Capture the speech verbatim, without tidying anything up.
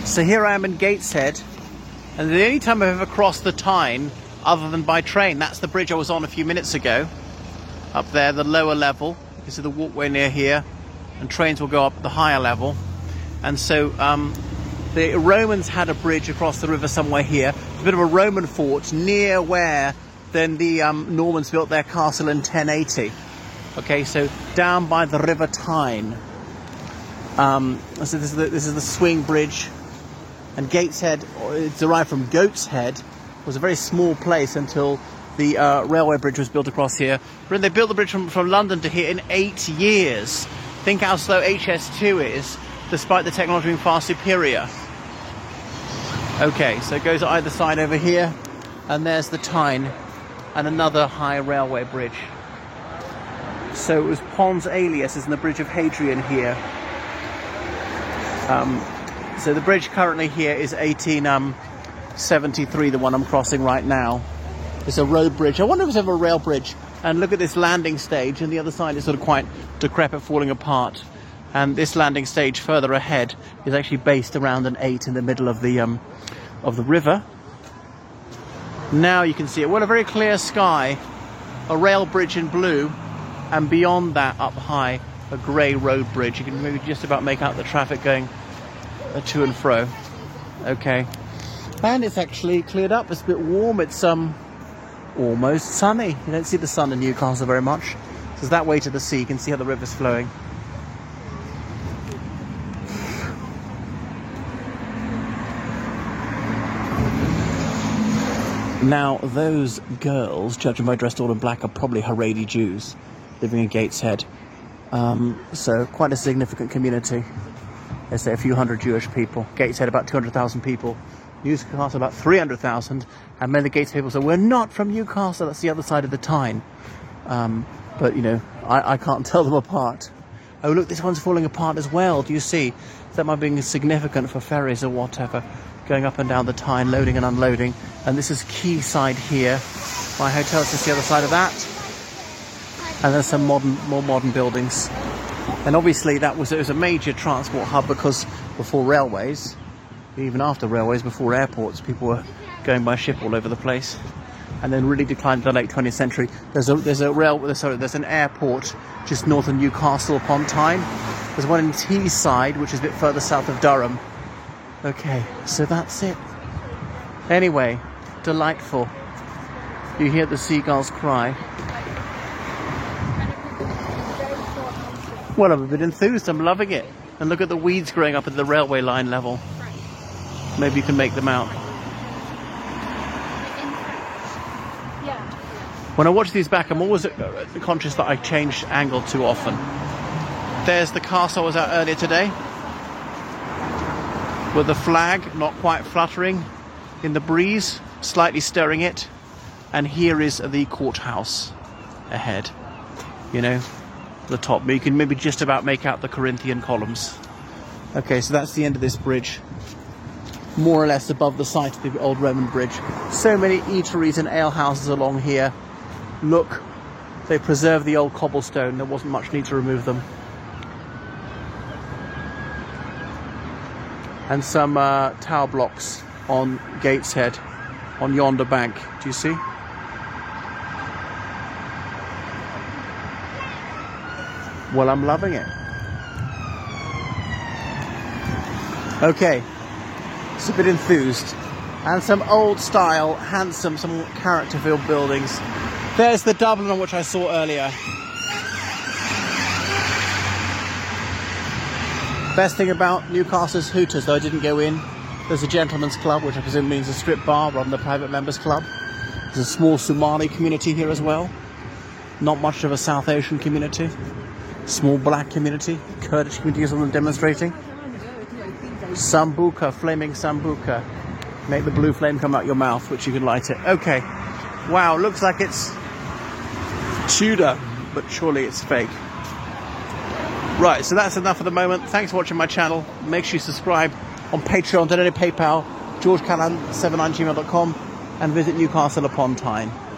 So here I am in Gateshead, and the only time I've ever crossed the Tyne other than by train, that's the bridge I was on a few minutes ago. Up there, the lower level. You can see the walkway near here, and trains will go up the higher level. And so um, the Romans had a bridge across the river somewhere here. It's a bit of a Roman fort near where then the um, Normans built their castle in ten eighty. Okay, so down by the River Tyne. Um, so this is, the, this is the swing bridge. And Gateshead, it's derived from Goat's Head, was a very small place until the uh, railway bridge was built across here. But they built the bridge from, from London to here in eight years. Think how slow H S two is, despite the technology being far superior. Okay, so it goes either side over here, and there's the Tyne, and another high railway bridge. So it was Pons Aelius is in the Bridge of Hadrian here. Um, so the bridge currently here is eighteen seventy-three, the one I'm crossing right now. It's a road bridge. I wonder if it's ever a rail bridge. And look at this landing stage, and the other side is sort of quite decrepit, falling apart. And this landing stage further ahead is actually based around an eight in the middle of the um, of the river. Now you can see it. What a very clear sky. A rail bridge in blue, and beyond that, up high, a grey road bridge. You can maybe just about make out the traffic going uh, to and fro. Okay. And it's actually cleared up. It's a bit warm. It's um almost sunny. You don't see the sun in Newcastle very much. So it's that way to the sea. You can see how the river's flowing. Now, those girls, judging by dressed all in black, are probably Haredi Jews living in Gateshead. Um, so quite a significant community. They say a few hundred Jewish people. Gateshead about two hundred thousand people. Newcastle about three hundred thousand. And many of the Gateshead people say, we're not from Newcastle, that's the other side of the Tyne. Um, but, you know, I, I can't tell them apart. Oh, look, this one's falling apart as well. Do you see? That might be significant for ferries or whatever, going up and down the Tyne, loading and unloading. And this is Quayside here. My hotel's just the other side of that. And there's some modern, more modern buildings. And obviously that was, it was a major transport hub because before railways, even after railways, before airports, people were going by ship all over the place. And then really declined in the late twentieth century. There's a there's a rail sorry there's an airport just north of Newcastle upon Tyne. There's one in Teesside, which is a bit further south of Durham. Okay, so that's it. Anyway, delightful. You hear the seagulls cry. Well, I'm a bit enthused. I'm loving it. And look at the weeds growing up at the railway line level. Maybe you can make them out. When I watch these back, I'm always conscious that I change angle too often. There's the castle I was at earlier today, with the flag not quite fluttering in the breeze, slightly stirring it. And here is the courthouse ahead, you know, the top. But you can maybe just about make out the Corinthian columns. Okay, so that's the end of this bridge, more or less above the site of the old Roman bridge. So many eateries and alehouses along here. Look, they preserved the old cobblestone. There wasn't much need to remove them. And some uh, tower blocks on Gateshead, on yonder bank. Do you see? Well, I'm loving it. Okay, it's a bit enthused. And some old style, handsome, some character-filled buildings. There's the Dublin on which I saw earlier. Best thing about Newcastle's Hooters, though I didn't go in, there's a gentleman's club, which I presume means a strip bar rather than a private members club. There's a small Somali community here as well. Not much of a South Asian community. Small black community. Kurdish community is on demonstrating. Sambuca, flaming Sambuca. Make the blue flame come out your mouth, which you can light it. Okay. Wow, looks like it's Tudor, but surely it's fake. Right, so that's enough for the moment. Thanks for watching my channel. Make sure you subscribe on Patreon, donate PayPal, george callan seven nine gmail dot com, and visit Newcastle upon Tyne.